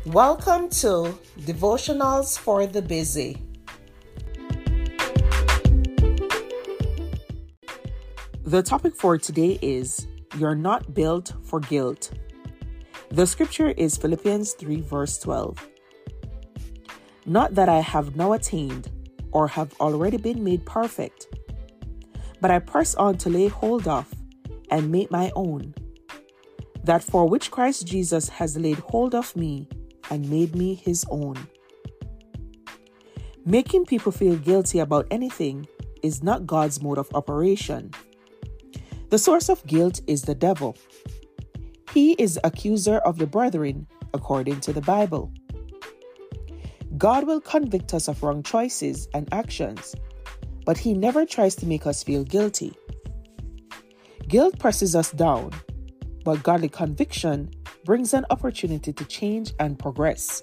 Welcome to Devotionals for the Busy. The topic for today is You're Not Built for Guilt. The scripture is Philippians 3 verse 12. Not that I have now attained or have already been made perfect, but I press on to lay hold of and make my own, that for which Christ Jesus has laid hold of me and made me his own. Making people feel guilty about anything is not God's mode of operation. The source of guilt is the devil. He is the accuser of the brethren, according to the Bible. God will convict us of wrong choices and actions, but he never tries to make us feel guilty. Guilt presses us down, but godly conviction brings an opportunity to change and progress.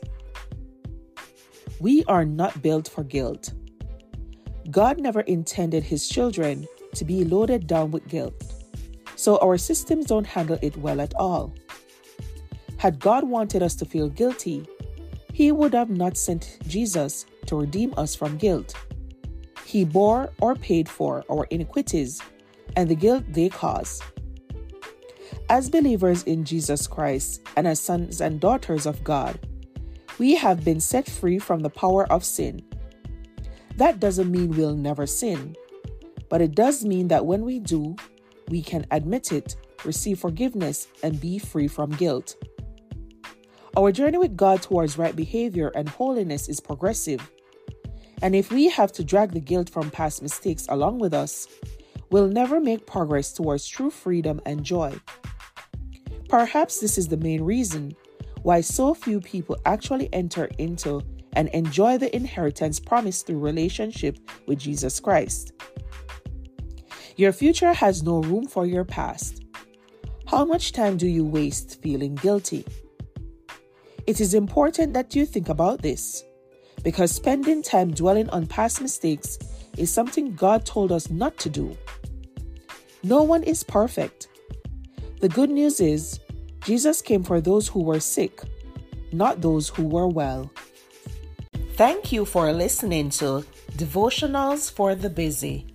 We are not built for guilt. God never intended his children to be loaded down with guilt, so our systems don't handle it well at all. Had God wanted us to feel guilty, he would have not sent Jesus to redeem us from guilt. He bore or paid for our iniquities and the guilt they cause. As believers in Jesus Christ and as sons and daughters of God, we have been set free from the power of sin. That doesn't mean we'll never sin, but it does mean that when we do, we can admit it, receive forgiveness, and be free from guilt. Our journey with God towards right behavior and holiness is progressive, and if we have to drag the guilt from past mistakes along with us, we'll never make progress towards true freedom and joy. Perhaps this is the main reason why so few people actually enter into and enjoy the inheritance promised through relationship with Jesus Christ. Your future has no room for your past. How much time do you waste feeling guilty? It is important that you think about this, because spending time dwelling on past mistakes is something God told us not to do. No one is perfect. The good news is, Jesus came for those who were sick, not those who were well. Thank you for listening to Devotionals for the Busy.